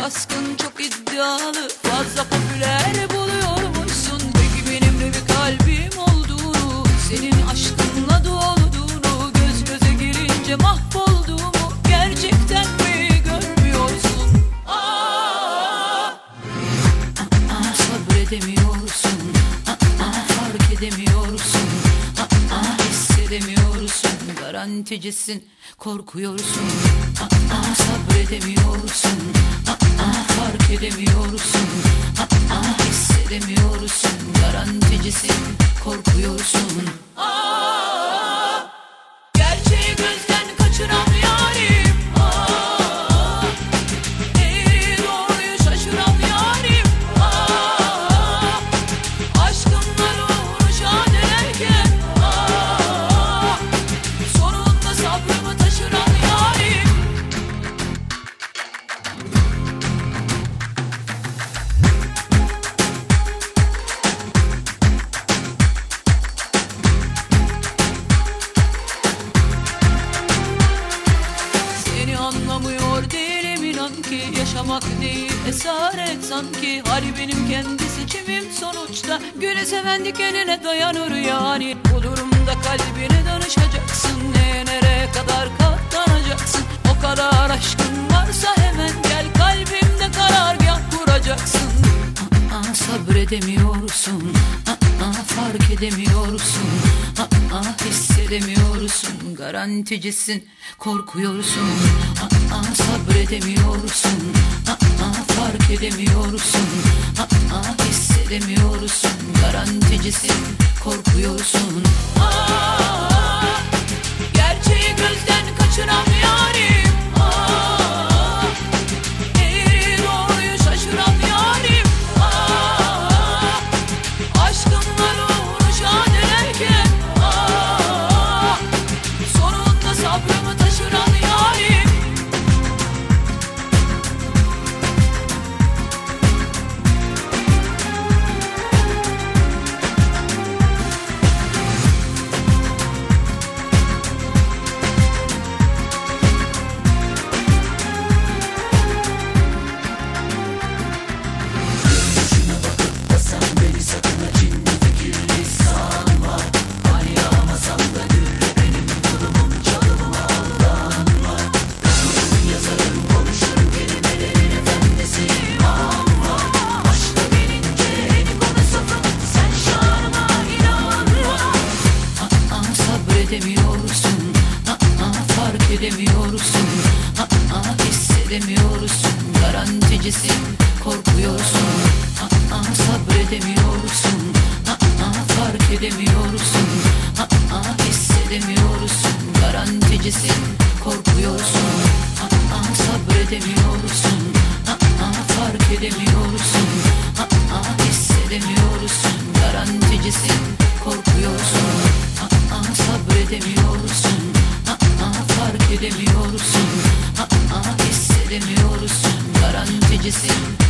baskın, çok iddialı, fazla popüler buluyormuşsun. Peki benim de bir kalbim olduğunu, senin aşkınla dolduğunu, göz göze gelince mahvolduğumu gerçekten mi görmüyorsun? Sabredemiyorsun, fark edemiyorsun, hissedemiyorsun, garanticisin, korkuyorsun. Sabredemiyorsun, fark edemiyorsun, hissedemiyorsun, garanticisin, korkuyorsun. Gerçeği gözden kaçıran yarim, eğri doğruyu şaşıran yarim, aşkınla uğraşan ederken, sonunda sabrımı taşıran yarim. Seni anlamıyor değilim inan ki, yaşamak değil esaret sanki. Hali benim kendi seçimim sonuçta, güle seven dikenine dayanır yani. Bu durumda kalbine danışacaksın, nereye kadar katlanacaksın? O kadar aşkın varsa hemen gel, kalbimde karargah kuracaksın. Sabredemiyorsun, fark edemiyorsun, hissedemiyorsun, garanticisin, korkuyorsun. Sabredemiyorsun, fark edemiyorsun, hissedemiyorsun, garanticisin, korkuyorsun. Gerçeği gözden kaçıran yarim, eğri doğruyu şaşıran yarim, aşkınla uğraşan ederken, sonunda sabrımı taşıran yarim. Sabredemiyorsun, fark edemiyorsun, hissedemiyorsun, garanticisin, korkuyorsun. Sabredemiyorsun, fark edemiyorsun, hissedemiyorsun, garanticisin, korkuyorsun. Sabredemiyorsun, fark edemiyorsun, hissedemiyorsun, garanticisin, korkuyorsun. Sabredemiyorsun, fark edemiyorsun, hissedemiyorsun, garanticisin,